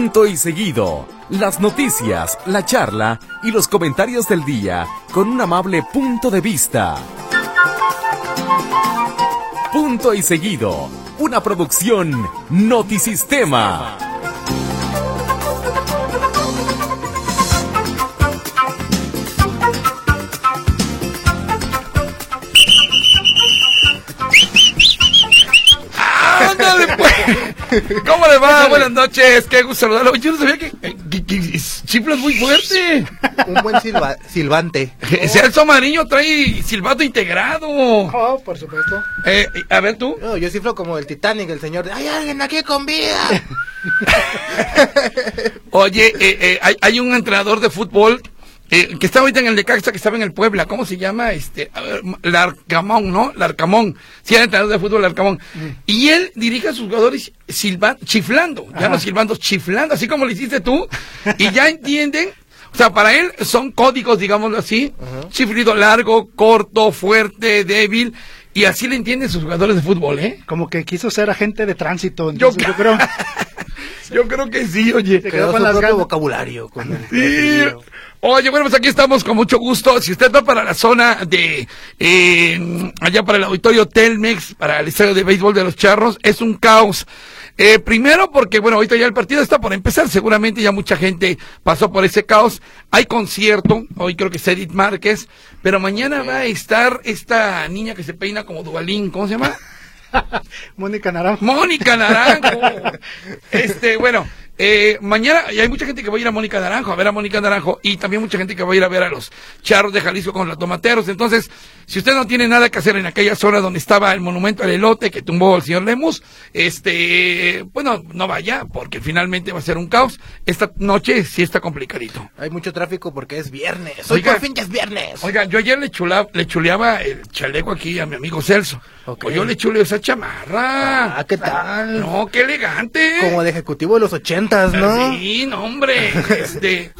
Punto y seguido. Las noticias, la charla y los comentarios del día con un amable punto de vista. Punto y seguido. Una producción Notisistema. ¡Ándale, pues! ¿Cómo le va? Buenas noches, qué gusto saludarlo. Yo no sabía que chiflas muy fuerte. Un buen silbante. Celso Mariño trae silbato integrado. Oh, por supuesto. A ver tú. No, yo cifro como el Titanic, el señor de, ¡hay alguien aquí con vida! Oye, hay un entrenador de fútbol que está ahorita en el Necaxa, que estaba en el Puebla. ¿Cómo se llama? A ver, Larcamón, ¿no? Larcamón. Sí, era entrenador de fútbol, Larcamón. Y él dirige a sus jugadores chiflando. Ya no silbando, chiflando, así como lo hiciste tú. Y ya entienden. O sea, para él son códigos, digámoslo así. Chiflido largo, corto, fuerte, débil. Y así le entienden sus jugadores de fútbol, ¿eh? Como que quiso ser agente de tránsito. Entonces, yo creo. Yo creo que sí, oye. Se quedó con las ganas. Vocabulario. Con el sí. Oye, bueno, pues aquí estamos con mucho gusto. Si usted va para la zona de, allá para el auditorio Telmex, para el estadio de béisbol de los Charros, es un caos. Primero porque, bueno, ahorita ya el partido está por empezar, seguramente ya mucha gente pasó por ese caos. Hay concierto, hoy creo que es Edith Márquez, pero mañana va a estar esta niña que se peina como Duvalín, ¿cómo se llama? Mónica Naranjo. Mónica Naranjo. Bueno, mañana hay mucha gente que va a ir a Mónica Naranjo, a ver a Mónica Naranjo, y también mucha gente que va a ir a ver a los Charros de Jalisco con los Tomateros. Entonces, si usted no tiene nada que hacer en aquella zona donde estaba el monumento al elote que tumbó el señor Lemus, bueno, no vaya, porque finalmente va a ser un caos. Esta noche sí está complicadito. Hay mucho tráfico porque es viernes. Oiga, por fin ya es viernes. Oiga, yo ayer le chuleaba el chaleco aquí a mi amigo Celso. Okay. Pues yo le chuleo esa chamarra. Ah, ¿qué tal? No, qué elegante. Como de ejecutivo de los 80s, ¿no? Sí, no, hombre. Oye,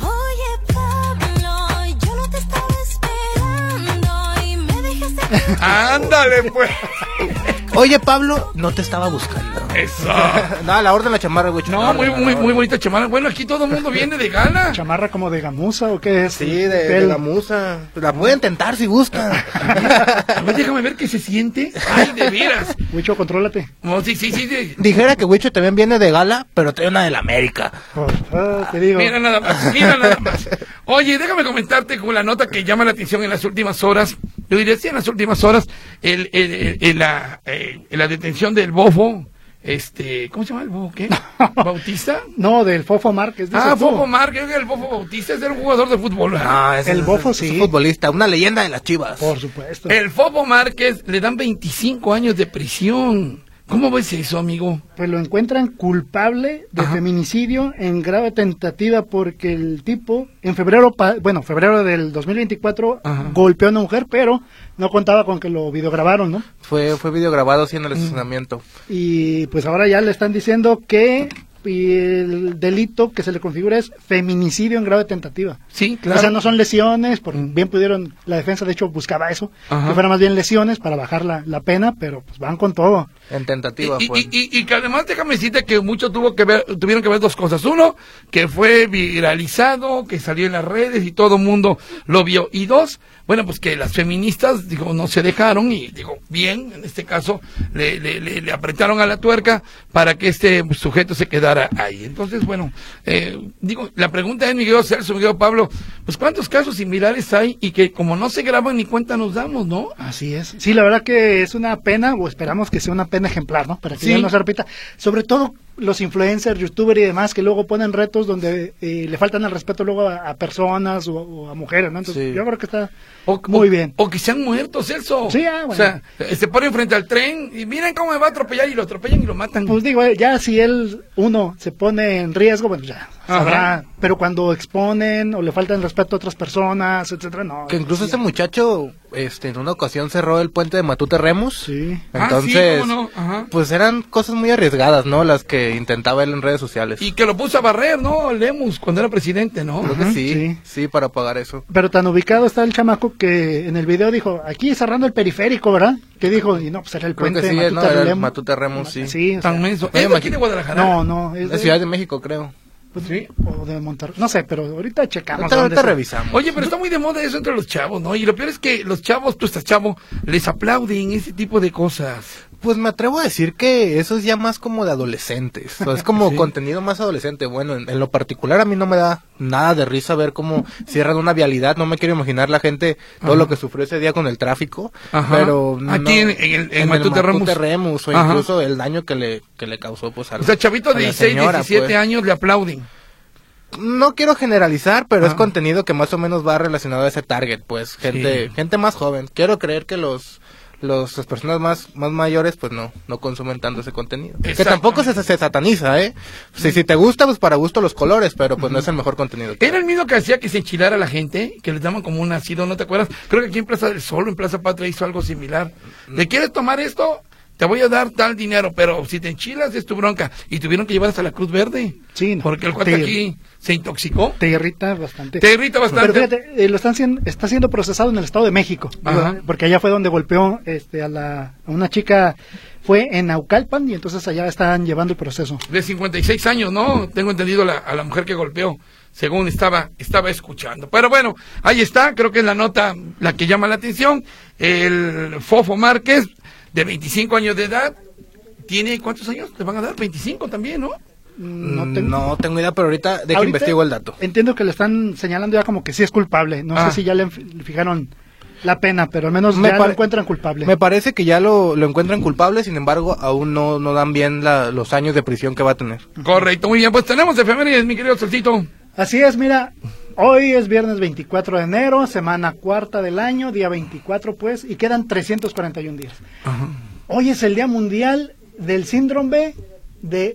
Pablo, yo no te estaba esperando y me dejaste. Ándale, pues. Oye, Pablo, no te estaba buscando. Eso. No, la orden la chamarra, güey. No, muy bonita chamarra. Bueno, aquí todo el mundo viene de gala. ¿Chamarra como de gamuza o qué es? Sí, de gamuza. La pueden tentar si gustan. A ver, déjame ver qué se siente. Ay, de veras. Huicho, contrólate. No, sí. Dijera que Huicho también viene de gala, pero trae una de la América. Te digo. Mira nada más. Oye, déjame comentarte con la nota que llama la atención en las últimas horas. Yo diría, sí, en las últimas horas, la detención del Bofo, ¿cómo se llama el Bofo? ¿Qué? ¿Bautista? No, del Fofo Márquez. Fofo Márquez, el Bofo Bautista es un jugador de fútbol. El Bofo sí. Es un futbolista, una leyenda de las Chivas. Por supuesto. El Fofo Márquez le dan 25 años de prisión. ¿Cómo ves eso, amigo? Pues lo encuentran culpable de feminicidio en grave tentativa porque el tipo en febrero del 2024 golpeó a una mujer, pero no contaba con que lo videograbaron, ¿no? Fue videograbado sí en el estacionamiento. Y pues ahora ya le están diciendo que el delito que se le configura es feminicidio en grave tentativa. Sí, claro. O sea, no son lesiones, porque bien pudieron, la defensa de hecho buscaba eso, que fueran más bien lesiones para bajar la pena, pero pues van con todo. En tentativa fue. Y que además déjame decirte que mucho tuvieron que ver dos cosas. Uno, que fue viralizado, que salió en las redes y todo el mundo lo vio. Y dos, bueno, pues que las feministas, no se dejaron y, bien, en este caso, le apretaron a la tuerca para que este sujeto se quedara ahí. Entonces, bueno, la pregunta es, mi querido Celso, mi querido Pablo, pues ¿cuántos casos similares hay y que como no se graban ni cuenta nos damos, ¿no? Así es. Sí, la verdad que es una pena, o esperamos que sea una pena ejemplar, ¿no? Para que ya no se repita. Sobre todo los influencers, youtubers y demás que luego ponen retos donde le faltan el respeto luego a personas o a mujeres, ¿no? Entonces yo creo que está muy bien. O que se han muerto, Celso. Sí, bueno. O sea, se ponen frente al tren y miren cómo me va a atropellar y lo atropellan y lo matan. Pues ya si uno se pone en riesgo, bueno, ya sabrá, pero cuando exponen o le faltan el respeto a otras personas, etcétera, no. Que incluso este muchacho, en una ocasión cerró el puente de Matute Remus. Sí. Entonces, ¿cómo no? pues eran cosas muy arriesgadas, ¿no? Las que intentaba él en redes sociales. Y que lo puso a barrer, ¿no? Lemus, cuando era presidente, ¿no? Creo que sí, para pagar eso. Pero tan ubicado está el chamaco que en el video dijo, aquí cerrando el periférico, ¿verdad? ¿Qué dijo? Y no, pues era el Creo puente que sí, Matute era el Remus. Matute Remus, sí. Sí, Tan menso. Oye, ¿Es de aquí de Guadalajara? No, Es Ciudad de México, creo. Pues, ¿Sí? o de Monterrey, no sé, pero ahorita checamos. Ahorita dónde se- revisamos. Oye, pero está muy de moda eso entre los chavos, ¿no? Y lo peor es que los chavos, tú estás chavo, les aplauden ese tipo de cosas. Pues me atrevo a decir que eso es ya más como de adolescentes. O sea, es como Sí. contenido más adolescente. Bueno, en lo particular a mí no me da nada de risa ver cómo cierran una vialidad. No me quiero imaginar la gente, todo Ajá. lo que sufrió ese día con el tráfico. Ajá. Pero no, Aquí en Matute Remus. Remus, o Ajá. incluso el daño que le causó pues a O sea, chavitos a de la 16, señora, 17 pues. años le aplauden. No quiero generalizar, pero es Ah. contenido que más o menos va relacionado a ese target, pues Sí. gente más joven. Quiero creer que las personas más mayores pues no consumen tanto ese contenido. Que tampoco se sataniza, ¿eh? Si te gusta, pues para gusto los colores, pero pues no es el mejor contenido. Era el mismo que hacía que se enchilara a la gente, que les daban como un ácido, ¿no te acuerdas? Creo que aquí en Plaza del Sol, en Plaza Patria hizo algo similar. ¿Le quieres tomar esto? Te voy a dar tal dinero, pero si te enchilas es tu bronca. Y tuvieron que llevar hasta la Cruz Verde. Sí, no, Porque el cuate te- aquí se intoxicó. Te irrita bastante. Te irrita bastante. Pero fíjate, está siendo procesado en el Estado de México, Ajá. porque allá fue donde golpeó a una chica, fue en Naucalpan, y entonces allá están llevando el proceso. De 56 años, ¿no? Tengo entendido a la mujer que golpeó, según estaba escuchando. Pero bueno, ahí está, creo que es la nota la que llama la atención. El Fofo Márquez, de 25 años de edad, ¿tiene cuántos años? ¿Le van a dar? 25 también, ¿no? No tengo idea, pero ahorita que Ahorita investigo el dato. Entiendo que le están señalando ya como que sí es culpable. No sé si ya le fijaron la pena, pero al menos ya lo encuentran culpable. Me parece que ya lo encuentran culpable, sin embargo, aún no dan bien los años de prisión que va a tener. Correcto, muy bien. Pues tenemos efemérides, mi querido Solcito. Así es, mira, hoy es viernes 24 de enero, semana cuarta del año, día 24 pues, y quedan 341 días. Hoy es el Día Mundial del Síndrome de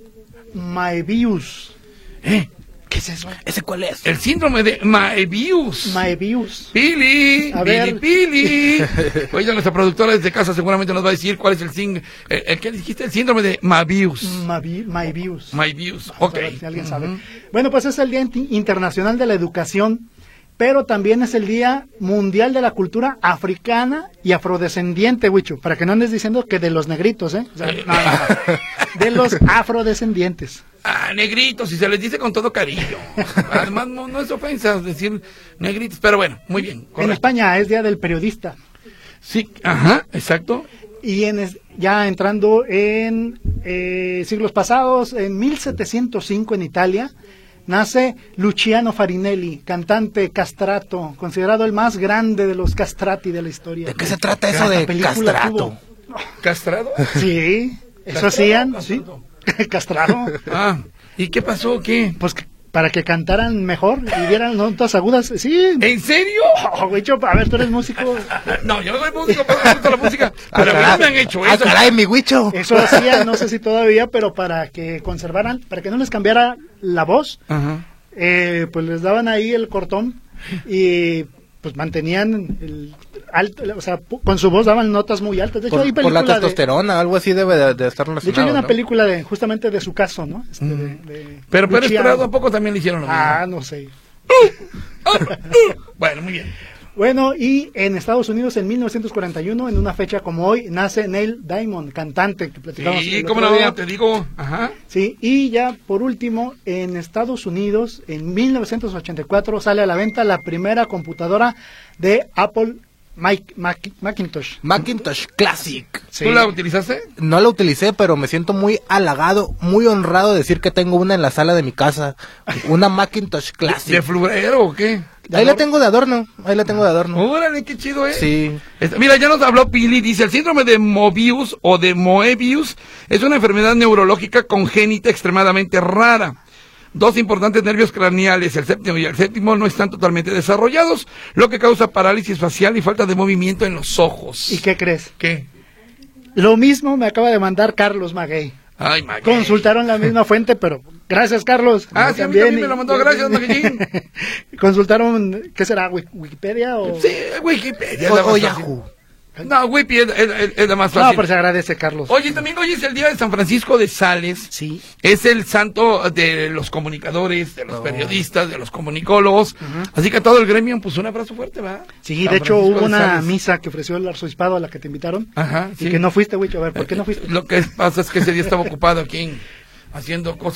Moebius. ¿Qué es eso? ¿Ese cuál es? El síndrome de Moebius. Moebius. Pili, A ver. Pili. Oye, nuestra productora desde casa seguramente nos va a decir cuál es el que dijiste, el síndrome de Moebius. Moebius. Moebius, Vamos ok. a ver si alguien sabe. Bueno, pues es el Día Internacional de la Educación, pero también es el Día Mundial de la Cultura Africana y Afrodescendiente, Wicho, para que no andes diciendo que de los negritos, ¿eh? O sea, no. De los afrodescendientes. Ah, negritos, y se les dice con todo cariño. Además, no es ofensa decir negritos, pero bueno, muy bien. En correcto. España es Día del Periodista. Sí, ajá, exacto. Y ya entrando en siglos pasados, en 1705 en Italia, nace Luciano Farinelli, cantante castrato, considerado el más grande de los castrati de la historia. ¿De qué se trata eso La de película castrato? tuvo- ¿Castrado? Sí, eso ¿Castrado hacían, o sí. castrado? Castrado. Ah, ¿y qué pasó? ¿Qué? Pues para que cantaran mejor y dieran notas agudas. Sí. ¿En serio? Oh, Wicho, a ver, tú eres músico. No, yo no soy músico, pero me gusta la música. Pero a mí me han hecho Ah, eso. caray, mi huicho. Eso hacían, no sé si todavía, pero para que conservaran, para que no les cambiara la voz, Ajá. pues les daban ahí el cortón y pues mantenían el alto, o sea, con su voz daban notas muy altas. De hecho, hay Por la película testosterona, algo así debe de estar de relacionado. hecho, hay una ¿no? película justamente de su caso, ¿no? Pero Pérez Luciano. Prado, ¿a poco también le hicieron lo mismo? Ah, no sé. Bueno, muy bien. Bueno, y en Estados Unidos en 1941, en una fecha como hoy, nace Neil Diamond, cantante que platicamos Sí, el cómo otro no, día. te digo. Ajá. Sí, y ya por último, en Estados Unidos, en 1984, sale a la venta la primera computadora de Apple Macintosh. Macintosh Classic. Sí. ¿Tú la utilizaste? No la utilicé, pero me siento muy halagado, muy honrado de decir que tengo una en la sala de mi casa. Una Macintosh ¿De Classic. florero o qué? Ahí la tengo de adorno, Órale, qué chido, ¿eh? Sí. Mira, ya nos habló Pili, dice, el síndrome de Moebius o de Moebius es una enfermedad neurológica congénita extremadamente rara. Dos importantes nervios craneales, el séptimo y el séptimo, no están totalmente desarrollados, lo que causa parálisis facial y falta de movimiento en los ojos. ¿Y qué crees? ¿Qué? Lo mismo me acaba de mandar Carlos Maguey. Ay, Maguey. Consultaron la misma fuente, pero gracias, Carlos. Ah, sí, a mí también me lo mandó, gracias, Magueyín. Consultaron, ¿qué será? ¿Wikipedia o...? Sí, Wikipedia. es la O más Yahoo. fácil. No, Wiki es la más No, fácil. pero se agradece, Carlos. Oye, también hoy es el día de San Francisco de Sales. Sí. Es el santo de los comunicadores, de los periodistas, de los comunicólogos. Así que a todo el gremio, pues un abrazo fuerte, ¿va? Sí, San de hecho Francisco hubo de una Sales. misa que ofreció el arzobispado a la que te invitaron. Ajá, Y sí. que no fuiste, Wicho. A ver, ¿por qué no fuiste? Lo que pasa es que ese día estaba ocupado aquí haciendo cosas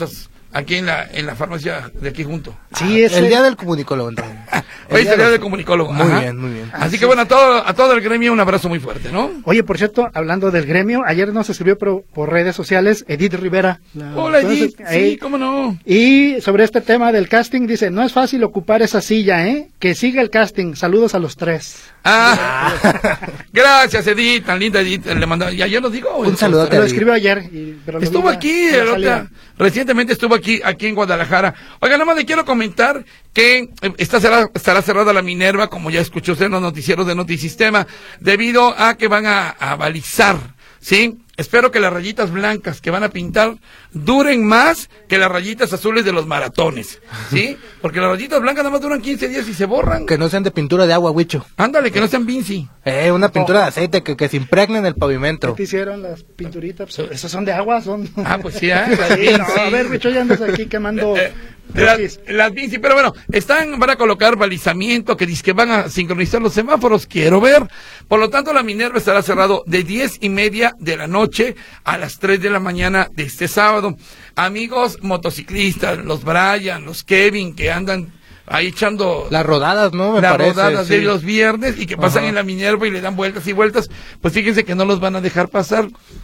aquí en la farmacia de aquí junto. Sí, es el día del comunicólogo, entonces. Hoy es el día del comunicólogo. Muy Ajá. bien, muy bien. Así que bueno, a todo el gremio un abrazo muy fuerte, ¿no? Oye, por cierto, hablando del gremio, ayer nos escribió por redes sociales Edith Rivera. Hola Edith, sí, ahí. cómo no. Y sobre este tema del casting, dice, no es fácil ocupar esa silla, que siga el casting. Saludos a los tres. Gracias Edith, tan linda Edith, le mandó, y ayer nos dijo. Un saludo. Lo escribió ayer. Pero estuvo aquí, recientemente estuvo aquí en Guadalajara. Oiga, nada más le quiero comentar que estará cerrada la Minerva, como ya escuchó usted en los noticieros de Notisistema, debido a que van a balizar, ¿sí? Espero que las rayitas blancas que van a pintar duren más que las rayitas azules de los maratones, ¿sí? Porque las rayitas blancas nada más duran 15 días y se borran. Que no sean de pintura de agua, Huicho. Ándale, que no sean Vinci. Una pintura de aceite que se impregne en el pavimento. ¿Qué te hicieron las pinturitas? Pues, ¿esas son de agua? Son... Pues sí, sí, no, a ver, bicho, ya andas aquí quemando... Las Vinci, pero bueno, van a colocar balizamiento, que dice que van a sincronizar los semáforos, quiero ver. Por lo tanto, la Minerva estará cerrado de 10:30 de la noche a las 3 de la mañana de este sábado. Amigos motociclistas, los Brian, los Kevin, que andan ahí echando las rodadas, ¿no? Las rodadas de los viernes y que pasan en la Minerva y le dan vueltas y vueltas, pues fíjense que no los van a dejar pasar.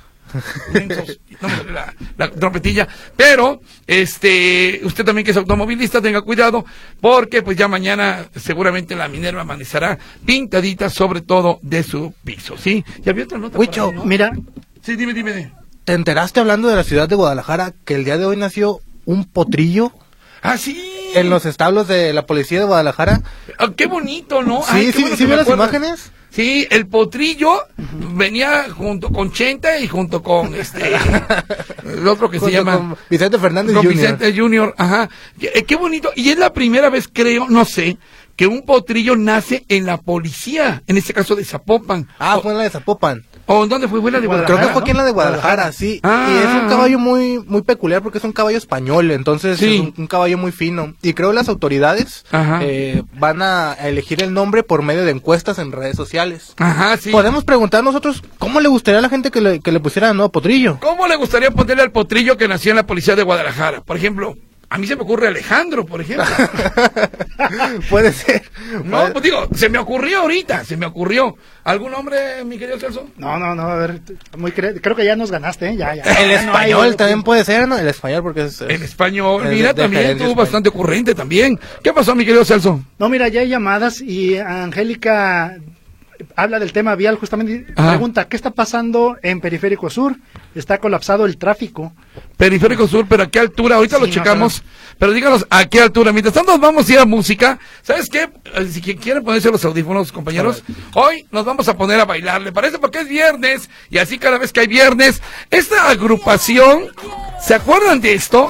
La trompetilla, pero usted también que es automovilista, tenga cuidado, porque pues ya mañana seguramente la Minerva amanecerá pintadita sobre todo de su piso, ¿sí? ¿Ya había otra nota? Huicho, ¿no? Mira. Sí, dime. ¿Te enteraste, hablando de la ciudad de Guadalajara, que el día de hoy nació un potrillo? ¡Ah, sí! En los establos de la policía de Guadalajara. ¡Qué bonito!, ¿no? Sí, ¿sí vio las imágenes? Sí, el potrillo venía junto con Chente y junto con el otro que se llama con Vicente Fernández con Jr. Vicente Jr. Ajá. Qué bonito. Y es la primera vez, creo, no sé, que un potrillo nace en la policía, en este caso de Zapopan. Fue en la de Zapopan. ¿O en dónde fue? ¿Fue la de Guadalajara? Creo que fue aquí en la de Guadalajara, sí. Y es un caballo muy muy peculiar porque es un caballo español, entonces es un caballo muy fino. Y creo las autoridades van a elegir el nombre por medio de encuestas en redes sociales. Ajá, sí. Podemos preguntar nosotros cómo le gustaría a la gente que le pusiera el nuevo potrillo. ¿Cómo le gustaría ponerle al potrillo que nació en la policía de Guadalajara? Por ejemplo, a mí se me ocurre Alejandro, por ejemplo. Puede ser. No, pues digo, se me ocurrió ahorita, ¿Algún nombre, mi querido Celso? No, a ver, creo que ya nos ganaste, ya. El español también puede ser, ¿no? El español, porque es el español, es mira, también tuvo bastante ocurrente también. ¿Qué pasó, mi querido Celso? No, mira, ya hay llamadas y Angélica habla del tema vial, justamente pregunta, ¿qué está pasando en Periférico Sur? Está colapsado el tráfico. Periférico Sur, pero ¿a qué altura? Ahorita lo checamos, pero díganos a qué altura. Mientras tanto nos vamos a ir a música. ¿Sabes qué? Si quieren ponerse los audífonos, compañeros, hoy nos vamos a poner a bailar, ¿le parece? Porque es viernes, y así cada vez que hay viernes, esta agrupación, ¿se acuerdan de esto?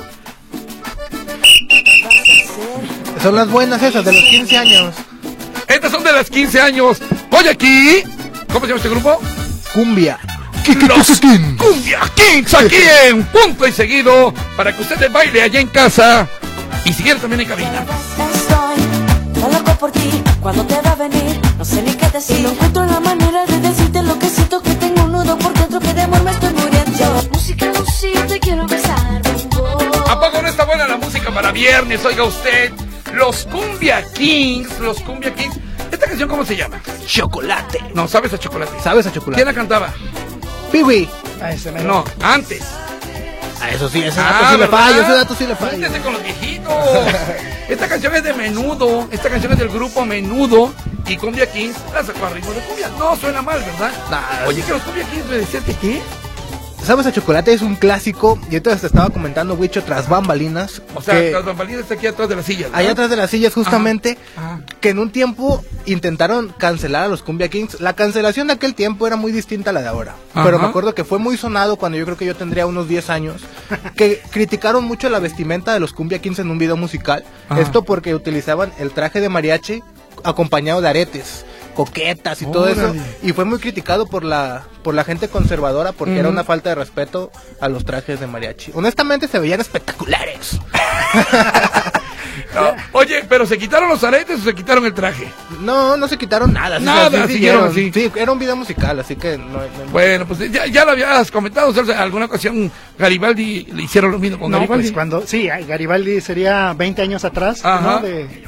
Son las buenas esas, de los 15 años. Estas son de las 15 años. Hoy aquí, ¿cómo se llama este grupo? Cumbia. Los Cumbia Kings, aquí en Punto y Seguido, para que usted baile allá en casa y si quiere también en cabina. Estoy loco por ti, cuando te va a venir, no sé ni qué decir. Y no encuentro la manera de decirte lo que siento, que tengo un nudo por dentro, que de amor me estoy muriendo. Música, Lucía, te quiero besar. ¿A poco no está buena la música para viernes? Oiga usted, los Cumbia Kings. ¿Esta canción cómo se llama? Chocolate. No, ¿sabes a Chocolate? ¿Sabes a Chocolate? ¿Quién la cantaba? Piwi. No, antes. Eso sí, ese dato sí le fallo. Júntese con los viejitos. Esta canción es de Menudo, esta canción es del grupo Menudo, y Cumbia Kings la sacó a ritmo de cumbia. No suena mal, ¿verdad? Oye, que los Cumbia Kings me decían que ¿qué? ¿Sabes a Chocolate? Es un clásico, y entonces te estaba comentando, Huicho, tras bambalinas. O sea, tras bambalinas está aquí atrás de las sillas, ¿no? Allá atrás de las sillas, justamente, que en un tiempo intentaron cancelar a los Cumbia Kings. La cancelación de aquel tiempo era muy distinta a la de ahora. Pero me acuerdo que fue muy sonado cuando yo creo que yo tendría unos 10 años, que criticaron mucho la vestimenta de los Cumbia Kings en un video musical. Esto porque utilizaban el traje de mariachi acompañado de aretes, coquetas y todo eso, y fue muy criticado por la gente conservadora porque era una falta de respeto a los trajes de mariachi. Honestamente se veían espectaculares. No, oye, pero ¿se quitaron los aretes o se quitaron el traje? No se quitaron nada. Nada, siguieron así. Sí, era un video musical, así que no. Bueno, pues ya lo habías comentado, o sea, en alguna ocasión Garibaldi le hicieron lo mismo con Garibaldi. Pues Garibaldi sería 20 años atrás, ¿no?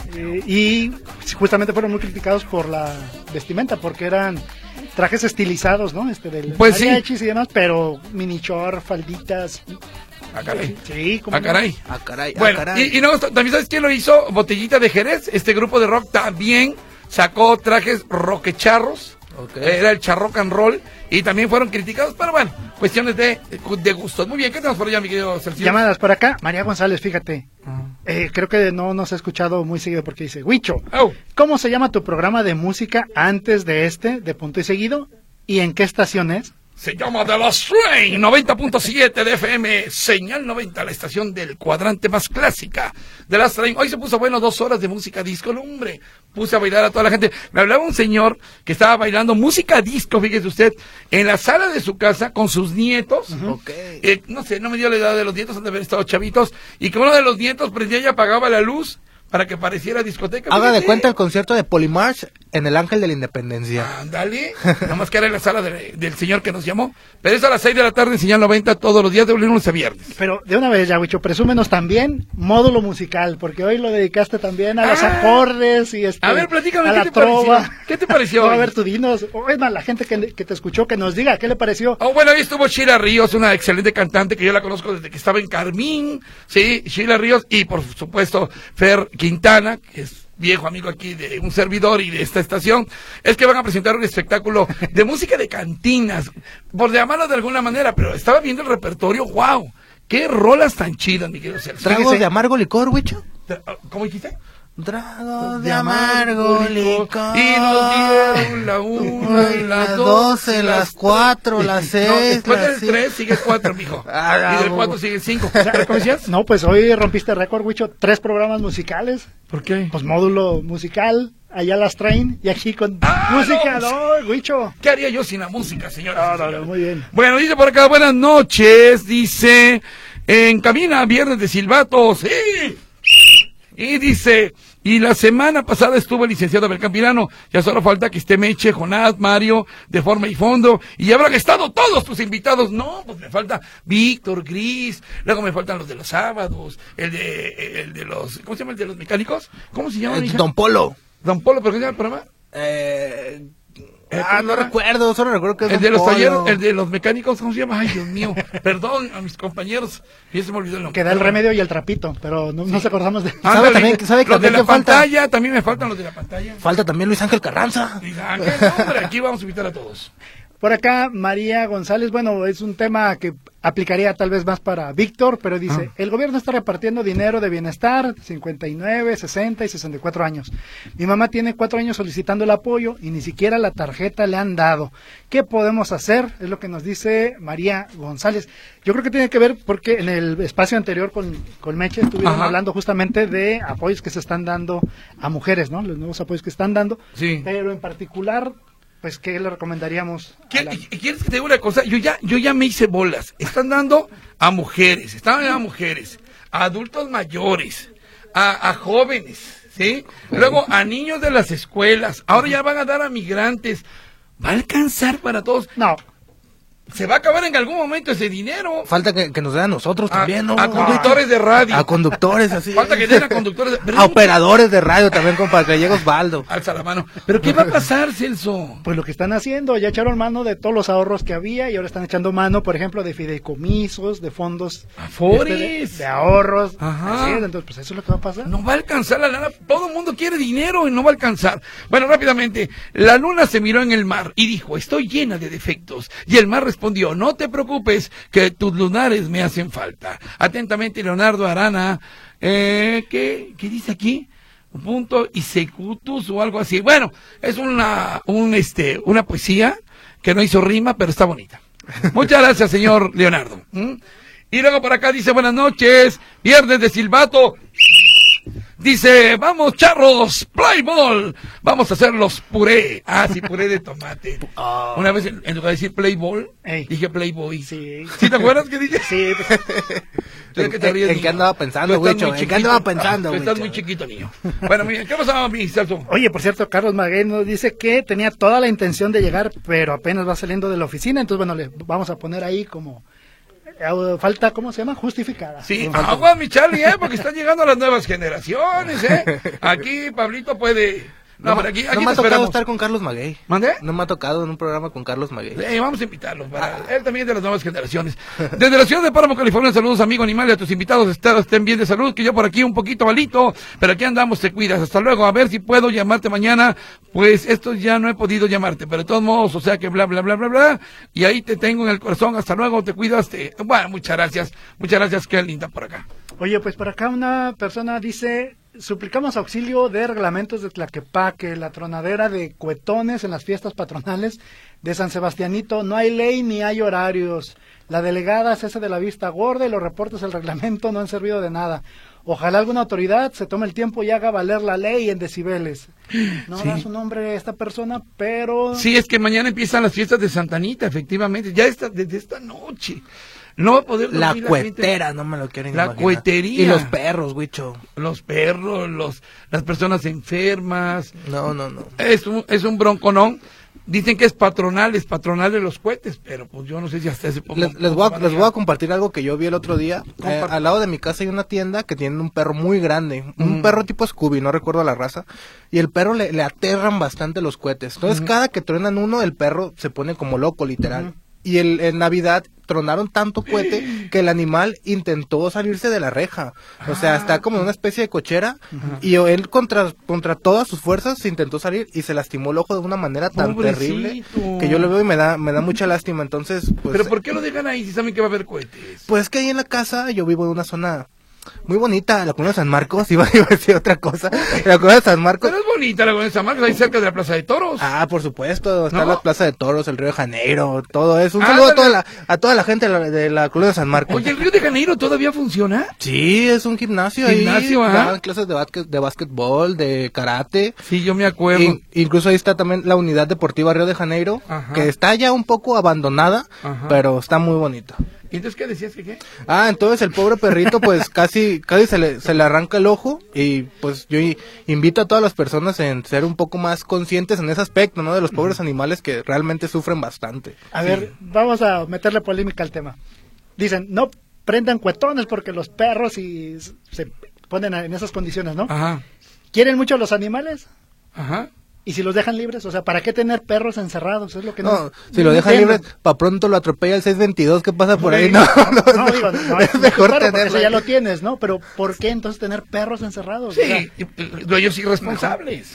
Y justamente fueron muy criticados por la vestimenta, porque eran trajes estilizados, ¿no? Del pues mariachis y demás, pero mini short, falditas. Ah, caray. Sí, ah, caray. Ah, caray. Bueno, y no, también ¿sabes quién lo hizo? Botellita de Jerez, este grupo de rock también sacó trajes roquecharros. Okay. Era el charrock and roll y también fueron criticados, pero bueno, cuestiones de gustos. Muy bien, ¿qué tenemos por allá, mi querido Sergio? Llamadas por acá, María González, fíjate. Creo que no nos ha escuchado muy seguido porque dice, Huicho, ¿cómo se llama tu programa de música antes de Punto y Seguido? ¿Y en qué estación es? Se llama The Last Train, 90.7 de FM, señal 90, la estación del cuadrante más clásica. The Last Train, hoy se puso bueno 2 horas de música disco, no, hombre, puse a bailar a toda la gente. Me hablaba un señor que estaba bailando música disco, fíjese usted, en la sala de su casa con sus nietos. Okay. No sé, no me dio la edad de los nietos, han de haber estado chavitos, y que uno de los nietos prendía y apagaba la luz para que pareciera discoteca. Haga de cuenta el concierto de Polymarch en el Ángel de la Independencia. Ándale, nada más que era en la sala del señor que nos llamó. Pero es a las 6 de la tarde en señal 90 todos los días de lunes a viernes. Pero de una vez ya, Huicho, presúmenos también módulo musical, porque hoy lo dedicaste también a los acordes y a ver, platícame, a ¿qué la te trova. Pareció? ¿Qué te pareció? No, a ver, tú dinos, o es más, la gente que te escuchó, que nos diga, ¿qué le pareció? Bueno, ahí estuvo Sheila Ríos, una excelente cantante que yo la conozco desde que estaba en Carmín, sí, Sheila Ríos, y por supuesto Fer Quintana, que es viejo amigo aquí de un servidor y de esta estación, es que van a presentar un espectáculo de música de cantinas, por llamarlo de alguna manera, pero estaba viendo el repertorio, wow, qué rolas tan chidas, mi querido Sergio. ¿Tragos de amargo licor, Huicho? ¿Cómo dijiste? Tragos de amargo licor. Y nos dieron la 1, y la 12, las 4, las 6. No, después del 3 sigue 4, mijo. Y del 4 sigue 5. ¿Cómo decías? No, pues hoy rompiste récord, Huicho. 3 programas musicales. ¿Por qué? Pues módulo musical, allá las traen, y aquí con música, no, Huicho. ¿Qué haría yo sin la música, señora? No, muy bien. Bueno, dice por acá, buenas noches, dice, en cabina, viernes de silbatos, sí. Y dice, y la semana pasada estuvo el licenciado Abel Campirano, ya solo falta que esté Meche, Jonás, Mario, de forma y fondo, y ya habrán estado todos tus invitados. No, pues me falta Víctor, Gris, luego me faltan los de los sábados, el de los, ¿cómo se llama el de los mecánicos? ¿Cómo se llama? Don Polo. Don Polo, ¿pero qué se llama el programa? No recuerdo, solo recuerdo que es el de los talleres, el de los mecánicos, ¿cómo se llama? Ay, Dios mío, perdón a mis compañeros, y se me olvidó el nombre. Queda el remedio y el trapito, pero no nos acordamos de... ¿Sabe los de la pantalla, también me faltan los de la pantalla. Falta también Luis Ángel Carranza. Luis Ángel, hombre, aquí vamos a invitar a todos. Por acá, María González, bueno, es un tema que aplicaría tal vez más para Víctor, pero dice, el gobierno está repartiendo dinero de bienestar, 59, 60 y 64 años. Mi mamá tiene 4 años solicitando el apoyo y ni siquiera la tarjeta le han dado. ¿Qué podemos hacer? Es lo que nos dice María González. Yo creo que tiene que ver porque en el espacio anterior con Meche estuvieron hablando justamente de apoyos que se están dando a mujeres, ¿no? Los nuevos apoyos que están dando, pero en particular... Pues, ¿qué le recomendaríamos? ¿Quieres que te diga una cosa? Yo ya me hice bolas. Están dando a mujeres, a adultos mayores, a jóvenes, ¿sí? Luego a niños de las escuelas. Ahora ya van a dar a migrantes. ¿Va a alcanzar para todos? No. Se va a acabar en algún momento ese dinero. Falta que nos den a nosotros también, ¿no? A conductores de radio. A conductores, así. Falta que den a conductores a operadores de radio también, compa, que llegue Osvaldo. Alza la mano. ¿Pero qué va a pasar, Celso? Pues lo que están haciendo, ya echaron mano de todos los ahorros que había y ahora están echando mano, por ejemplo, de fideicomisos, de fondos. Afores. De ahorros. Ajá. Así, entonces, pues eso es lo que va a pasar. No va a alcanzar la lana. Todo el mundo quiere dinero y no va a alcanzar. Bueno, rápidamente. La luna se miró en el mar y dijo, estoy llena de defectos. Y el mar respondió, no te preocupes, que tus lunares me hacen falta. Atentamente, Leonardo Arana, ¿qué dice aquí? Punto y secutus o algo así. Bueno, es una poesía que no hizo rima, pero está bonita. Muchas gracias, señor Leonardo. Y luego por acá dice, buenas noches, viernes de silbato. Dice, vamos charros, play ball. Vamos a hacer los puré. Ah, sí, puré de tomate. Una vez, en lugar de decir play ball, dije playboy. Sí. ¿Sí te acuerdas que dije? Sí. ¿En qué andaba pensando, güey? ¿En qué andaba pensando, güey? Estás muy chiquito, niño. Bueno, mira, ¿qué pasaba, mi Celso? Oye, por cierto, Carlos Maguey nos dice que tenía toda la intención de llegar, pero apenas va saliendo de la oficina, entonces, bueno, le vamos a poner ahí como... falta, ¿cómo se llama? Justificada. Sí, agua, mi Charlie, porque están llegando las nuevas generaciones, Aquí Pablito puede... No me ha tocado estar con Carlos Maguey. ¿Mande? No me ha tocado en un programa con Carlos Maguey. Vamos a invitarlo. Él también es de las nuevas generaciones. Desde la ciudad de Páramo, California, saludos, amigo animal, y a tus invitados. Estén bien de salud, que yo por aquí un poquito malito, pero aquí andamos, te cuidas. Hasta luego. A ver si puedo llamarte mañana. Pues esto ya no he podido llamarte, pero de todos modos, o sea que bla, bla, bla, bla, bla. Y ahí te tengo en el corazón. Hasta luego, te cuidas. Bueno, muchas gracias. Muchas gracias, qué linda por acá. Oye, pues por acá una persona dice... Suplicamos auxilio de reglamentos de Tlaquepaque, la tronadera de cuetones en las fiestas patronales de San Sebastianito. No hay ley ni hay horarios. La delegada cese de la vista gorda y los reportes del reglamento no han servido de nada. Ojalá alguna autoridad se tome el tiempo y haga valer la ley en decibeles. No da su nombre esta persona, pero... Sí, es que mañana empiezan las fiestas de Santa Anita, efectivamente. Ya desde esta noche. No va a poder dormir la cuetera, no me lo quieren imaginar. La cuetería. Y los perros, Huicho. Los perros, las personas enfermas. No. Es un bronconón. Dicen que es patronal de los cohetes, pero pues yo no sé si hasta ese punto. Les voy a compartir algo que yo vi el otro día. Al lado de mi casa hay una tienda que tiene un perro muy grande. Un perro tipo Scooby, no recuerdo la raza. Y el perro le aterran bastante los cohetes. Entonces cada que truenan uno, el perro se pone como loco, literal. Y en Navidad tronaron tanto cohete que el animal intentó salirse de la reja. O sea, está como en una especie de cochera. Y él contra todas sus fuerzas se intentó salir y se lastimó el ojo de una manera tan terrible que yo lo veo y me da mucha lástima. Entonces, pues... ¿Pero por qué lo dejan ahí si saben que va a haber cohetes? Pues que ahí en la casa yo vivo en una zona... muy bonita, la colonia de San Marcos, iba a decir otra cosa, la colonia de San Marcos. Pero es bonita la colonia de San Marcos, ahí cerca de la Plaza de Toros. Ah, por supuesto, está la Plaza de Toros, el Río de Janeiro, todo eso. Un saludo a toda la gente de la colonia de San Marcos. Oye, ¿el Río de Janeiro todavía funciona? Sí, es un gimnasio ahí. Dan clases de básquetbol, de karate. Sí, yo me acuerdo. Incluso ahí está también la unidad deportiva Río de Janeiro, que está ya un poco abandonada, pero está muy bonita. ¿Y entonces qué decías que qué? Entonces el pobre perrito pues casi se le arranca el ojo y pues yo invito a todas las personas en ser un poco más conscientes en ese aspecto, ¿no? De los pobres animales que realmente sufren bastante. A ver, vamos a meterle polémica al tema. Dicen, no prendan cuetones porque los perros se ponen en esas condiciones, ¿no? ¿Quieren mucho los animales? ¿Y si los dejan libres? O sea, ¿para qué tener perros encerrados? Es lo que si lo dejan libres, para pronto lo atropella el 622 que pasa por ahí. No, es mejor tenerlo. Eso ya lo tienes, ¿no? Pero ¿por qué entonces tener perros encerrados? Sí, o sea, dueños irresponsables.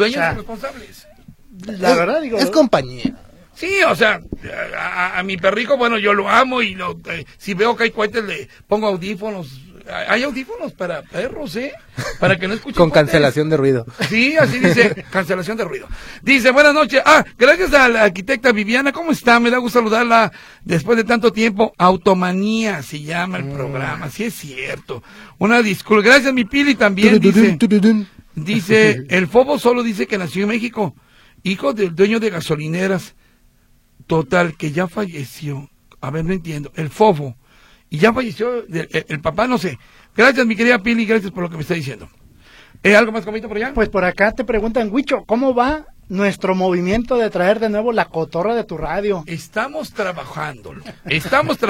La verdad, digo... Es compañía. Sí, o sea, a mi perrico, bueno, yo lo amo y si veo que hay cohetes le pongo audífonos. Hay audífonos para perros, para que no escuchen con cancelación de ruido. Sí, así dice, cancelación de ruido. Dice, buenas noches. Gracias a la arquitecta Viviana, ¿cómo está? Me da gusto saludarla después de tanto tiempo. Automanía se llama el programa, sí es cierto. Una disculpa. Gracias, mi Pili, también dice, el Fobo solo dice que nació en México, hijo del dueño de gasolineras. Total, que ya falleció. A ver, no entiendo. El Fofo. Y ya falleció el papá, no sé. Gracias, mi querida Pili, gracias por lo que me está diciendo. ¿Algo más, comito, por allá? Pues por acá te preguntan, Huicho, ¿cómo va nuestro movimiento de traer de nuevo la cotorra de tu radio? Estamos trabajándolo. En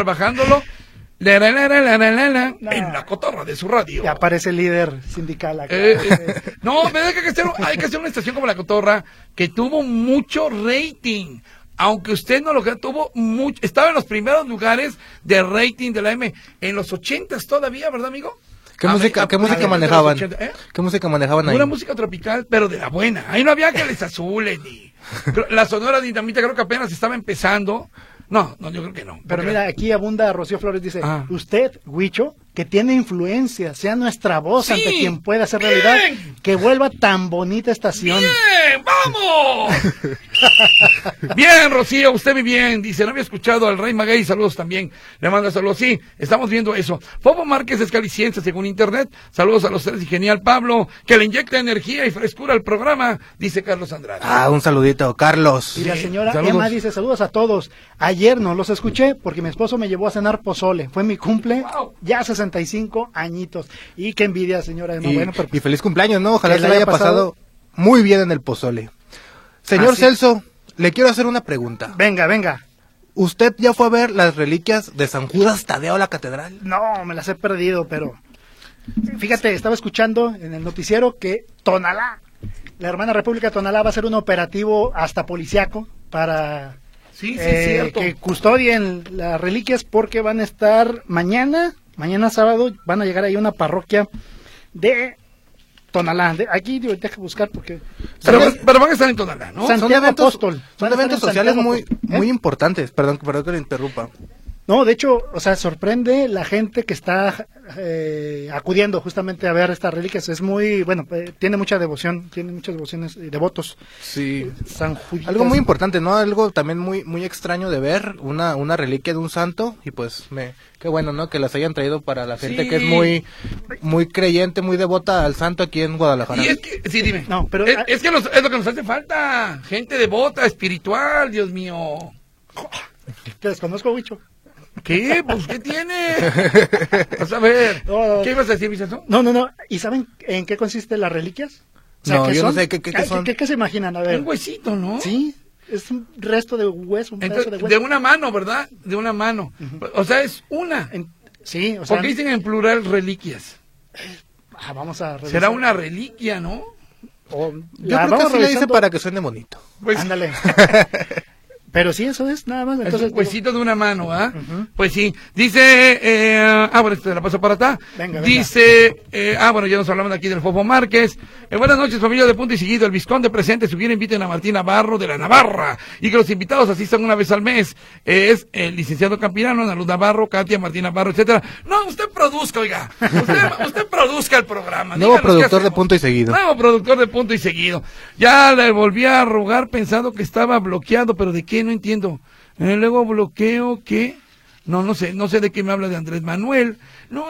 la cotorra de su radio. Ya aparece el líder sindical acá. No, pero hay que hacer una estación como la cotorra que tuvo mucho rating. Aunque usted no lo crea, estaba en los primeros lugares de rating de la M en los 80s todavía, ¿verdad, amigo? ¿Qué música manejaban? ¿Qué música manejaban ahí? Una música tropical, pero de la buena. Ahí no había Ángeles Azules ni la Sonora Dinamita, creo que apenas estaba empezando. No, yo creo que no. Pero mira, aquí abunda Rocío Flores, dice, usted, Huicho, que tiene influencia, sea nuestra voz ante quien pueda hacer realidad, que vuelva tan bonita estación. ¡Bien! ¡Vamos! Bien, Rocío, usted muy bien. Dice, no había escuchado al Rey Maguey, saludos también. Le manda saludos. Sí, estamos viendo eso. Fofo Márquez es caliciense, según internet. Saludos a los tres y genial Pablo, que le inyecta energía y frescura al programa, dice Carlos Andrade. Un saludito, Carlos. Y la señora saludos. Emma dice, saludos a todos. Ayer no los escuché porque mi esposo me llevó a cenar pozole. Fue mi cumple, ya 65 añitos. Y qué envidia, señora Emma. Y feliz cumpleaños, ¿no? Ojalá se le haya pasado muy bien en el pozole. Señor Celso, le quiero hacer una pregunta. Venga. ¿Usted ya fue a ver las reliquias de San Judas Tadeo a la catedral? No, me las he perdido, pero... Fíjate, estaba escuchando en el noticiero que Tonalá, la hermana República Tonalá, va a hacer un operativo hasta policiaco para cierto. que custodien las reliquias, porque van a estar mañana sábado, van a llegar ahí a una parroquia de Tonalá. Aquí deja buscar porque... Pero van a estar en Tonalá, ¿no? Santiago Apóstol. Son eventos sociales muy importantes. Perdón que le interrumpa. No, de hecho, sorprende la gente que está acudiendo justamente a ver estas reliquias. Es muy, tiene muchas devociones y devotos. Sí. San Juditas. Algo muy importante, ¿no? Algo también muy extraño de ver, una reliquia de un santo, y pues qué bueno, ¿no? Que las hayan traído para la gente que es muy creyente, muy devota al santo aquí en Guadalajara. Y es que, sí, dime. No, pero es lo que nos hace falta, gente devota, espiritual, Dios mío. Te desconozco, Huicho. ¿Qué? Pues, ¿qué tiene? Vas a ver. No. ¿Qué ibas a decir, Vicente? No. ¿Y saben en qué consisten las reliquias? No, yo no sé qué son. ¿Qué se imaginan? A ver. Un huesito, ¿no? Sí, es un resto de hueso, un pedazo de hueso. De una mano, ¿verdad? De una mano. O sea, es una. Sí, o sea... ¿Por qué dicen en plural reliquias? Vamos a revisar. Será una reliquia, ¿no? Yo creo que así le dice para que suene bonito. Pues, ándale. Pero sí, eso es nada más. Entonces, es un huesito de una mano, ¿ah? Pues sí. Dice, bueno, te la paso para acá. Venga. Dice, ya nos hablamos aquí del Fofo Márquez. Buenas noches, familia de Punto y Seguido. El Vizconde presente, si bien inviten a Martín Navarro de la Navarra y que los invitados asistan una vez al mes. Es el licenciado Campirano, Ana Luz Navarro, Katia, Martín Navarro, etcétera. No, usted produzca, oiga. Usted produzca el programa. Nuevo productor de Punto y Seguido. Nuevo productor de Punto y Seguido. Ya le volví a rogar pensando que estaba bloqueado, pero ¿de qué? No entiendo. Luego bloqueo, ¿qué? No sé de qué me habla de Andrés Manuel. No,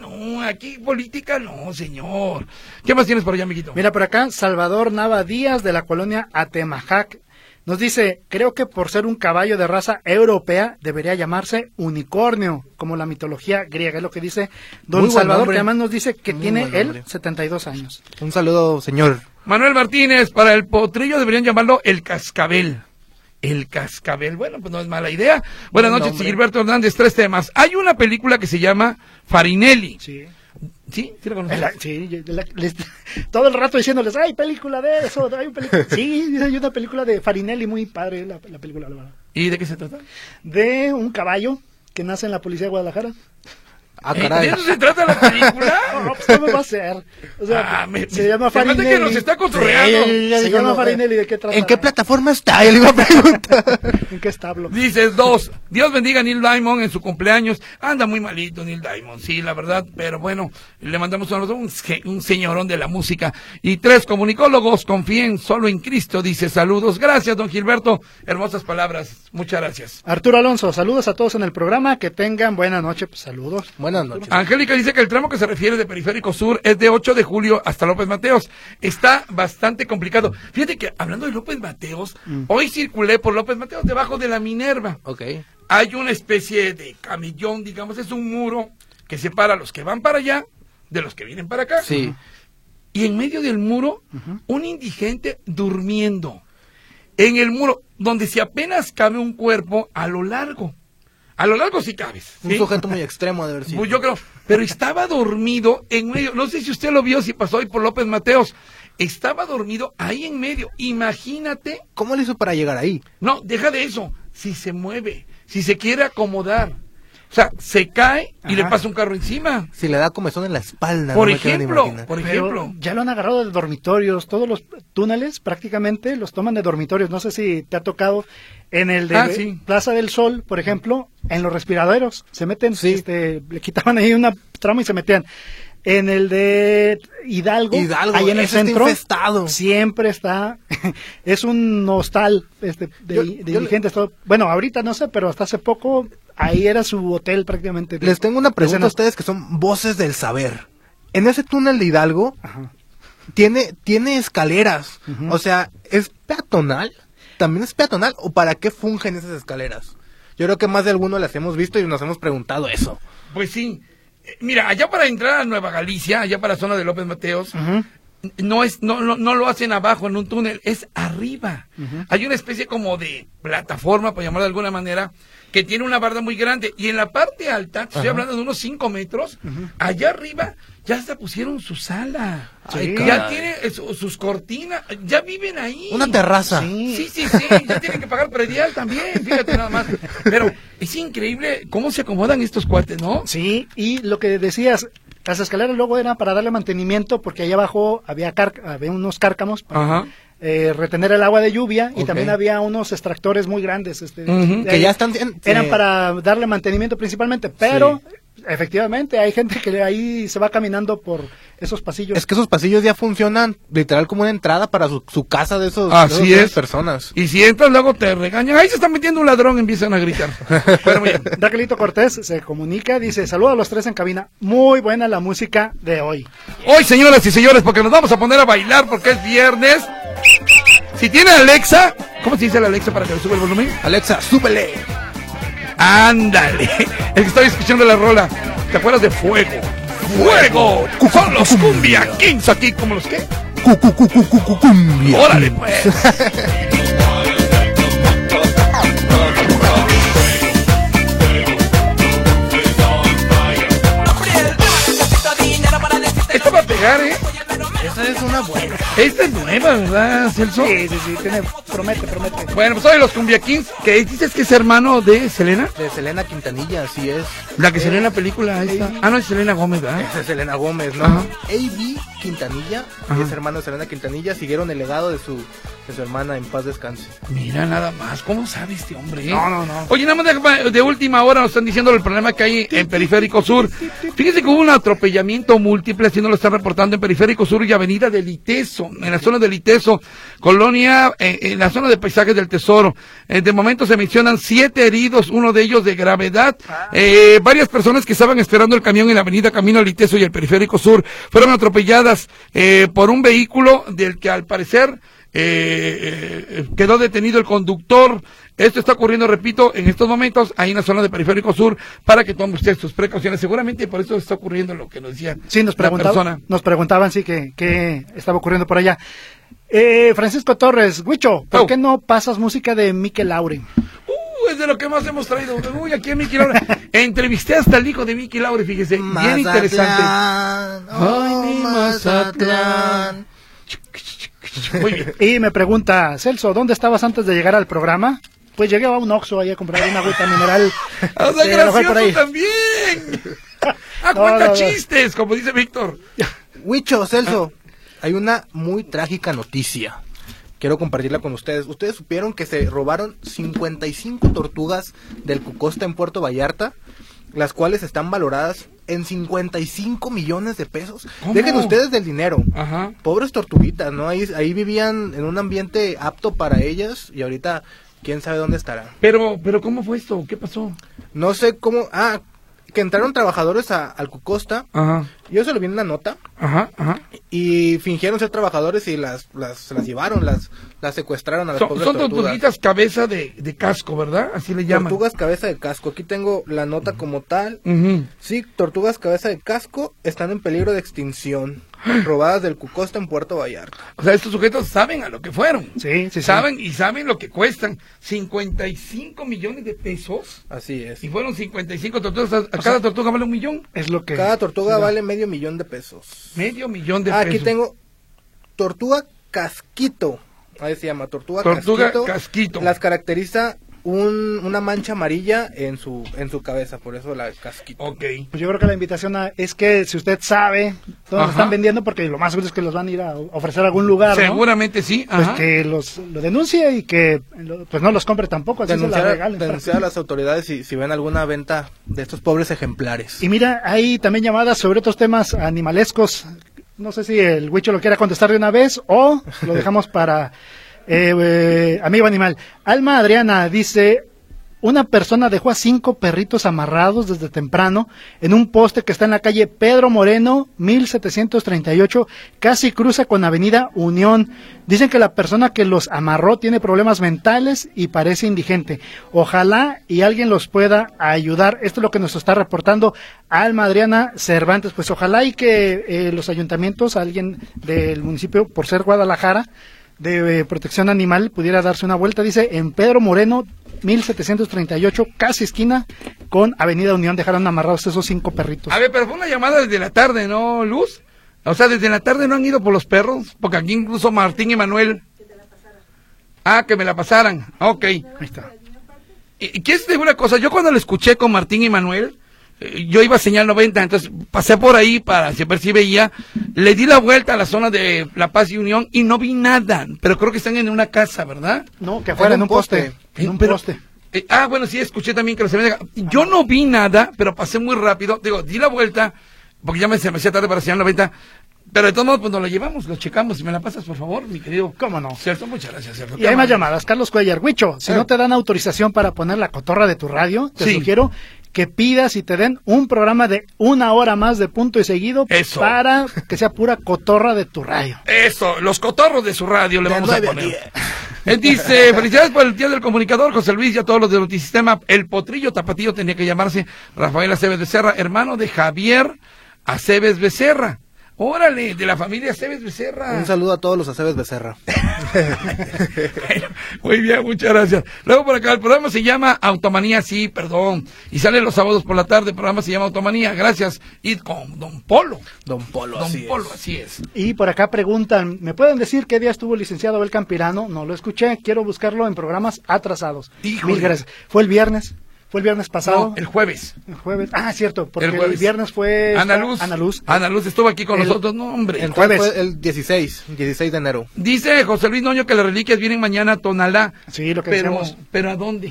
aquí política no, señor. ¿Qué más tienes por allá, amiguito? Mira, por acá, Salvador Nava Díaz, de la colonia Atemajac, nos dice, creo que por ser un caballo de raza europea, debería llamarse unicornio, como la mitología griega, es lo que dice don Salvador, que además nos dice que tiene él 72 años. Un saludo, señor. Manuel Martínez, para el potrillo deberían llamarlo el cascabel. El cascabel, bueno, pues no es mala idea. Buenas noches, Gilberto Hernández, 3 temas. Hay una película que se llama Farinelli. Sí. ¿Sí? ¿Sí la conoces? Sí, todo el rato diciéndoles, hay película de eso, hay película. Sí, hay una película de Farinelli muy padre, la película. La verdad. ¿Y de qué se trata? De un caballo que nace en la policía de Guadalajara. Caray. ¿De eso se trata la película? No, pues ¿cómo va a ser? O sea, se llama Farinelli. que nos está cotorreando. Se llama Farinelli, ¿de qué trata? ¿En qué plataforma está? Él iba a preguntar. ¿En qué establo? Dice 2, Dios bendiga a Neil Diamond en su cumpleaños. Anda muy malito Neil Diamond, sí, la verdad, pero bueno, le mandamos un señorón de la música. Y 3, comunicólogos, confíen solo en Cristo, dice saludos. Gracias, don Gilberto, hermosas palabras, muchas gracias. Arturo Alonso, saludos a todos en el programa, que tengan buena noche, pues saludos. Buenas noches. Angélica dice que el tramo que se refiere de Periférico Sur es de 8 de julio hasta López Mateos. Está bastante complicado. Fíjate que, hablando de López Mateos, hoy circulé por López Mateos debajo de la Minerva. Ok. Hay una especie de camellón, digamos, es un muro que separa a los que van para allá de los que vienen para acá. Sí. Y en medio del muro, un indigente durmiendo. En el muro, donde si apenas cabe un cuerpo a lo largo. A lo largo sí cabes. ¿sí? Un sujeto muy extremo de haber sido. Pues yo creo, pero estaba dormido en medio, no sé si usted lo vio, si pasó hoy por López Mateos, estaba dormido ahí en medio, imagínate. ¿Cómo le hizo para llegar ahí? No, deja de eso, si se mueve, si se quiere acomodar, o sea, se cae y le pasa un carro encima. Si le da comezón en la espalda. Por no ejemplo, Pero ya lo han agarrado de dormitorios, todos los túneles prácticamente los toman de dormitorios, no sé si te ha tocado en el de sí. Plaza del Sol, por ejemplo, en los respiraderos, se meten, le quitaban ahí una trama y se metían. En el de Hidalgo, ahí en el centro, infestado. Siempre está, es un hostal de dirigentes. Bueno, ahorita no sé, pero hasta hace poco ahí era su hotel prácticamente. Les tengo una pregunta a ustedes que son voces del saber. En ese túnel de Hidalgo, tiene escaleras, o sea, ¿es peatonal? ¿También es peatonal o para qué fungen esas escaleras? Yo creo que más de alguno las hemos visto y nos hemos preguntado eso. Pues sí. Mira, allá para entrar a Nueva Galicia, allá para la zona de López Mateos, no lo hacen abajo en un túnel, es arriba. Hay una especie como de plataforma, por llamarlo de alguna manera, que tiene una barda muy grande. Y en la parte alta, estoy hablando de unos 5 metros, allá arriba ya hasta pusieron su sala. Ay, ya tiene sus cortinas, ya viven ahí. Una terraza. Sí, ya tienen que pagar predial también, fíjate nada más. Pero es increíble cómo se acomodan estos cuates, ¿no? Sí, y lo que decías, las escaleras luego eran para darle mantenimiento porque allá abajo había unos cárcamos para retener el agua de lluvia y también había unos extractores muy grandes. Que ya están... Eran para darle mantenimiento principalmente, pero... Sí. Efectivamente, hay gente que ahí se va caminando por esos pasillos. Es que esos pasillos ya funcionan literal como una entrada para su casa de esas personas. Y si entras luego te regañan, ahí se está metiendo un ladrón, empiezan a gritar. Bueno, Raquelito Cortés se comunica, dice, saludos a los tres en cabina, muy buena la música de hoy. Hoy, señoras y señores, porque nos vamos a poner a bailar porque es viernes. Si tiene Alexa, ¿cómo se dice la Alexa para que le suba el volumen? Alexa, súbele. Ándale, el que estaba escuchando la rola, ¿te acuerdas de Fuego? ¡Fuego! Son los Cumbia Kings aquí, ¿como los qué? Cumbia. ¡Órale, pues! Esto va a pegar, ¿eh? Esta es una buena. Esta es nueva, ¿verdad, Celso? Sí, promete. Bueno, pues hoy los Cumbia Kings, que dices que es hermano de Selena. De Selena Quintanilla, así es. La que salió en la película esta. No, es Selena Gómez, ¿verdad? Esa es Selena Gómez, ¿no? A.B. Quintanilla, es hermano de Selena Quintanilla, siguieron el legado de su hermana, en paz descanse. Mira nada más, ¿cómo sabe este hombre? No. Oye, nada más de última hora nos están diciendo el problema que hay en Periférico Sur. Fíjese que hubo un atropellamiento múltiple, así nos lo están reportando en Periférico Sur y Avenida del Iteso, en la zona del Iteso, colonia, en la zona de Paisajes del Tesoro. De momento se mencionan 7 heridos, uno de ellos de gravedad. Varias personas que estaban esperando el camión en la avenida Camino al Iteso y el Periférico Sur fueron atropelladas por un vehículo del que al parecer quedó detenido el conductor. Esto está ocurriendo, repito, en estos momentos ahí en la zona de Periférico Sur, para que tome usted sus precauciones. Seguramente por eso está ocurriendo lo que nos decía nos preguntaban sí que estaba ocurriendo por allá. Francisco Torres, Huicho, ¿por qué no pasas música de Mikel Laure? Es de lo que más hemos traído. Uy, aquí en Mikel Laure. Entrevisté hasta el hijo de Mikel Laure, fíjese, bien interesante. Ay, Mazatlán. Muy bien. Y me pregunta, Celso, ¿dónde estabas antes de llegar al programa? Pues llegué a un Oxxo ahí a comprar una agüita mineral. O sea, gracioso también. Cuenta chistes, como dice Víctor. Huicho, Celso, hay una muy trágica noticia. Quiero compartirla con ustedes. ¿Ustedes supieron que se robaron 55 tortugas del Cucosta en Puerto Vallarta? Las cuales están valoradas en 55 millones de pesos. ¿Cómo? Dejen ustedes del dinero. Ajá. Pobres tortuguitas, ¿no? Ahí vivían en un ambiente apto para ellas y ahorita quién sabe dónde estarán. Pero ¿cómo fue esto? ¿Qué pasó? No sé cómo... que entraron trabajadores al Cucosta. Ajá. Yo se lo vi en una nota. Ajá. Y fingieron ser trabajadores y las llevaron, las secuestraron a las pobres tortugas. Son tortuguitas cabeza de casco, ¿verdad? Así le llaman. Tortugas cabeza de casco. Aquí tengo la nota como tal. Sí, tortugas cabeza de casco están en peligro de extinción. Robadas del Cucosta en Puerto Vallarta. O sea, estos sujetos saben a lo que fueron. Sí. Saben y saben lo que cuestan. 55 millones de pesos. Así es. Y fueron 55 tortugas. Cada tortuga vale $1 millón. Es lo que... Cada tortuga vale $500,000 de pesos. $500,000 de pesos. Aquí tengo tortuga casquito. Ahí se llama, tortuga casquito. Las caracteriza una mancha amarilla en su cabeza, por eso la casquita. Ok. Pues yo creo que la invitación es que si usted sabe dónde están vendiendo, porque lo más seguro es que los van a ir a ofrecer a algún lugar, seguramente, ¿no? Sí. Pues que lo denuncie y que pues no los compre tampoco, así se la regalen. Denunciar a las autoridades si ven alguna venta de estos pobres ejemplares. Y mira, hay también llamadas sobre otros temas animalescos. No sé si el Huicho lo quiera contestar de una vez o lo dejamos para amigo animal. Alma Adriana dice: una persona dejó a 5 perritos amarrados desde temprano en un poste que está en la calle Pedro Moreno, 1738, casi cruza con Avenida Unión. Dicen que la persona que los amarró tiene problemas mentales y parece indigente. Ojalá y alguien los pueda ayudar. Esto es lo que nos está reportando Alma Adriana Cervantes. Pues ojalá y que los ayuntamientos, alguien del municipio, por ser Guadalajara, de protección animal, pudiera darse una vuelta. Dice, en Pedro Moreno, 1738, casi esquina con Avenida Unión, dejaron amarrados esos 5 perritos. A ver, pero fue una llamada desde la tarde, ¿no, Luz? O sea, desde la tarde no han ido por los perros, porque aquí incluso Martín y Manuel... que me la pasaran. Ok. Ahí está. ¿Y quieres decir una cosa? Yo cuando lo escuché con Martín y Manuel, yo iba a señal 90, entonces pasé por ahí para ver si veía, le di la vuelta a la zona de La Paz y Unión y no vi nada, pero creo que están en una casa, ¿verdad? No, que afuera en un poste. En un poste. Bueno, sí, escuché también que los habían dejado. Yo no vi nada, pero pasé muy rápido, digo, di la vuelta, porque ya se me hacía tarde para señal 90, pero de todos modos, pues nos lo llevamos, lo checamos. Si me la pasas, por favor, mi querido. ¿Cómo no? Cierto, muchas gracias, cierto. Y hay más llamadas. Carlos Cuellar. Huicho, si no te dan autorización para poner la cotorra de tu radio, te sugiero que pidas y te den un programa de 1 hora más de punto y seguido. Eso. Para que sea pura cotorra de tu radio. Eso, los cotorros de su radio le vamos a poner. Dice, felicidades por el Día del Comunicador, José Luis, y a todos los del Notisistema. El Potrillo Tapatío tenía que llamarse Rafael Aceves Becerra, hermano de Javier Aceves Becerra. Órale, de la familia Aceves Becerra. Un saludo a todos los Aceves Becerra. Muy bien, muchas gracias. Luego por acá, el programa se llama Automanía, sí, perdón. Y sale los sábados por la tarde, el programa se llama Automanía, gracias. Y con Don Polo. Don Polo, así es. Y por acá preguntan, ¿me pueden decir qué día estuvo el licenciado Abel Campirano? No lo escuché, quiero buscarlo en programas atrasados. Híjole. Mil gracias. ¿Fue el viernes? ¿Fue el viernes pasado? No, el jueves. El jueves. Cierto, porque el viernes fue Ana Luz estuvo aquí con nosotros, no, hombre. El jueves fue el 16 de enero. Dice José Luis Noño que las reliquias vienen mañana a Tonalá. Sí, lo que decíamos. ¿Pero a dónde?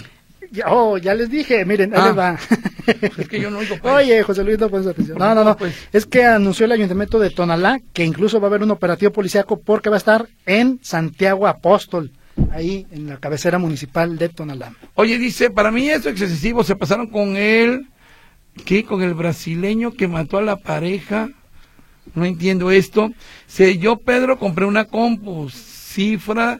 Ya les dije, miren, ahí les va. Es que yo no oigo, pues. Oye, José Luis, no pones atención. No. Pues. Es que anunció el Ayuntamiento de Tonalá que incluso va a haber un operativo policíaco porque va a estar en Santiago Apóstol, ahí en la cabecera municipal de Tonalá. Oye, dice, para mí eso es excesivo, se pasaron con él, con el brasileño que mató a la pareja, no entiendo esto. Yo, Pedro, compré una compu, cifra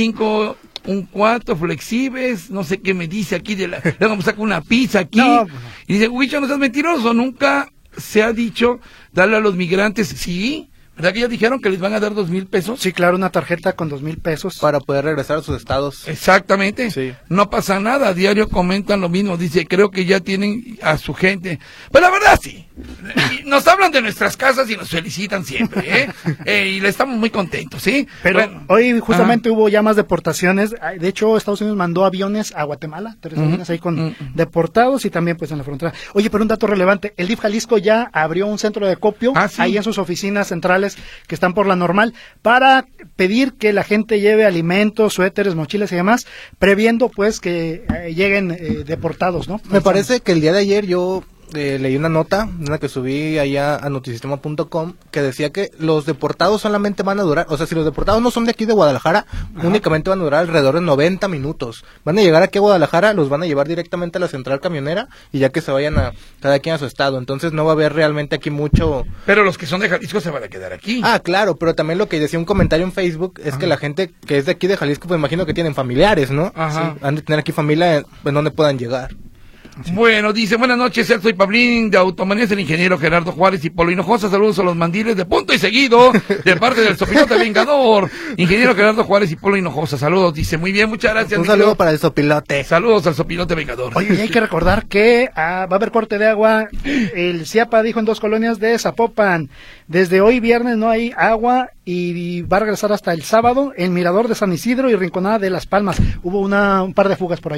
5, un 4, flexibles, no sé qué me dice aquí, luego me saca una pizza aquí, y dice, Huicho, no seas mentiroso, nunca se ha dicho darle a los migrantes, sí. ¿Verdad que ya dijeron que les van a dar 2,000 pesos? Sí, claro, una tarjeta con 2,000 pesos. Para poder regresar a sus estados. Exactamente. Sí. No pasa nada, a diario comentan lo mismo. Dice, creo que ya tienen a su gente. Pues la verdad sí. Nos hablan de nuestras casas y nos felicitan siempre, y le estamos muy contentos, ¿sí? Pero hoy justamente hubo ya más deportaciones. De hecho, Estados Unidos mandó aviones a Guatemala, 3 aviones ahí con deportados y también pues en la frontera. Oye, pero un dato relevante, el DIF Jalisco ya abrió un centro de acopio ahí en sus oficinas centrales que están por la Normal para pedir que la gente lleve alimentos, suéteres, mochilas y demás, previendo pues que lleguen deportados, ¿no? Me parece que el día de ayer yo leí una nota, una que subí allá a notisistema.com, que decía que los deportados solamente van a durar, o sea, si los deportados no son de aquí de Guadalajara, únicamente van a durar alrededor de 90 minutos. Van a llegar aquí a Guadalajara, los van a llevar directamente a la central camionera y ya que se vayan a cada quien a su estado. Entonces no va a haber realmente aquí mucho. Pero los que son de Jalisco se van a quedar aquí. Claro, pero también lo que decía un comentario en Facebook es que la gente que es de aquí de Jalisco, pues imagino que tienen familiares, ¿no? Sí, han de tener aquí familia en donde puedan llegar. Sí. Bueno, dice, buenas noches, soy Pablín de Automanía, el ingeniero Gerardo Juárez y Polo Hinojosa, saludos a los mandiles de punto y seguido, de parte del Sopilote Vengador, ingeniero Gerardo Juárez y Polo Hinojosa, saludos, dice, muy bien, muchas gracias. Un saludo para el Sopilote. Saludos al Sopilote Vengador. Oye, y hay que recordar que va a haber corte de agua, el CIAPA dijo en 2 colonias de Zapopan, desde hoy viernes no hay agua y va a regresar hasta el sábado, el Mirador de San Isidro y Rinconada de Las Palmas, hubo un par de fugas por allá.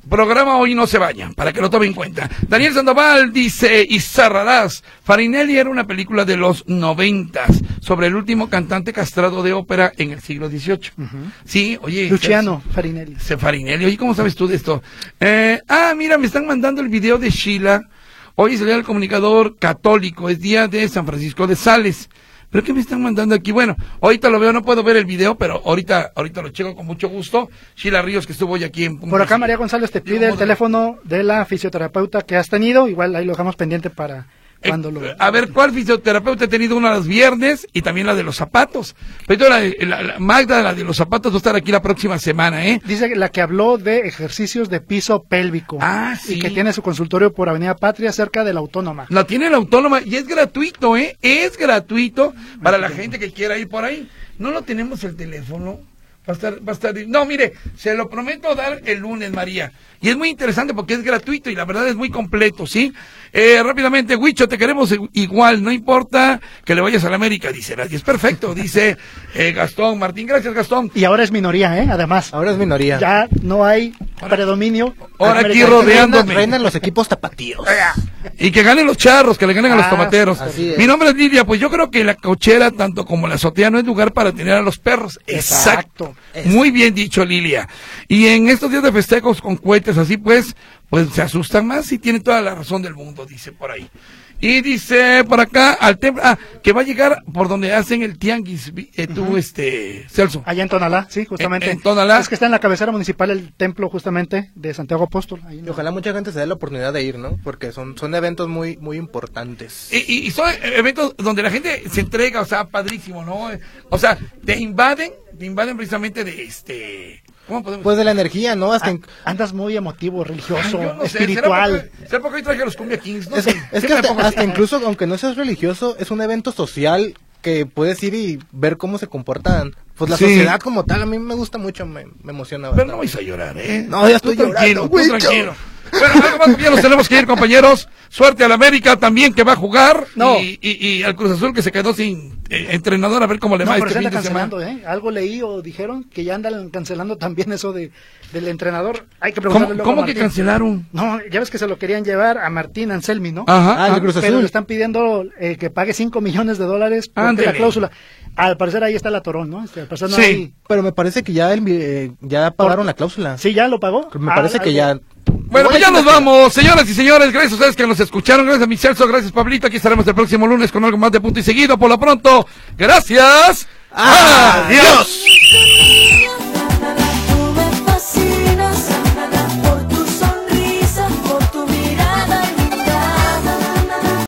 programa hoy no se baña, para que lo tomen en cuenta. Daniel Sandoval dice, y cerrarás, Farinelli era una película de los 90 sobre el último cantante castrado de ópera en el siglo XVIII. Sí, oye. Luciano Farinelli. Farinelli, oye, ¿cómo sabes tú de esto? Mira, me están mandando el video de Sheila. Hoy salió el comunicador católico, es día de San Francisco de Sales. ¿Pero qué me están mandando aquí? Bueno, ahorita lo veo, no puedo ver el video, pero ahorita lo checo con mucho gusto. Sheila Ríos, que estuvo hoy aquí en... Por acá María González te pide el teléfono de la fisioterapeuta que has tenido, igual ahí lo dejamos pendiente para... A ver, ¿cuál fisioterapeuta he tenido? Una los viernes y también la de los zapatos. Pero la Magda, la de los zapatos, va a estar aquí la próxima semana, ¿eh? Dice que la que habló de ejercicios de piso pélvico. Sí. Y que tiene su consultorio por Avenida Patria, cerca de la Autónoma. La tiene la Autónoma y es gratuito, ¿eh? Es gratuito para la gente que quiera ir por ahí. No lo tenemos el teléfono. Va a estar, no, mire, se lo prometo dar el lunes, María. Y es muy interesante porque es gratuito y la verdad es muy completo, ¿sí? Rápidamente, Huicho, te queremos igual, no importa que le vayas a la América, dice, es perfecto, dice Gastón Martín. Gracias, Gastón. Y ahora es minoría, además. Ahora es minoría. Ya no hay predominio. Ahora aquí rodeándome. Reinan los equipos tapatíos. Y que ganen los charros, que le ganen a los tomateros. Mi nombre es Lidia, pues yo creo que la cochera, tanto como la azotea, no es lugar para tener a los perros. Exacto. Muy bien dicho, Lilia. Y en estos días de festejos con cohetes así, pues se asustan más y tiene toda la razón del mundo, dice por ahí. Y dice por acá, al templo, que va a llegar por donde hacen el tianguis, Celso. Allá en Tonalá, sí, justamente. En Tonalá. Es que está en la cabecera municipal el templo, justamente, de Santiago Apóstol. Y ojalá mucha gente se dé la oportunidad de ir, ¿no? Porque son eventos muy, muy importantes. Y son eventos donde la gente se entrega, o sea, padrísimo, ¿no? O sea, te invaden precisamente de ¿cómo podemos? Pues de la energía, ¿no? Andas muy emotivo, religioso, no sé, espiritual. ¿Será porque hoy traje a los Cumbia Kings? No es sé. Que hasta incluso, aunque no seas religioso, es un evento social que puedes ir y ver cómo se comportan. Pues la sociedad como tal, a mí me gusta mucho, me emociona bastante. Pero no vais a llorar, ¿eh? No, ya estoy llorando. Tranquilo. Bueno, algo más, ya nos tenemos que ir, compañeros. Suerte al América también, que va a jugar. No. Y al Cruz Azul, que se quedó sin entrenador, a ver cómo le va pero este fin se anda de semana. cancelando, Algo leí o dijeron que ya andan cancelando también eso del entrenador. Hay que preguntarle luego ¿Cómo que cancelaron? No, ya ves que se lo querían llevar a Martín Anselmi, ¿no? Ajá. El Cruz Azul. Pero le están pidiendo que pague $5 millones por la cláusula. Al parecer ahí está la Torón, ¿no? Al parecer no hay... Pero me parece que ya pagaron la cláusula. Sí, ya lo pagó. Me parece que ya... Bueno, pues ya nos vamos, señoras y señores, gracias a ustedes que nos escucharon, gracias a mi Celso, gracias Pablito, aquí estaremos el próximo lunes con algo más de Punto y Seguido, por lo pronto, gracias, adiós.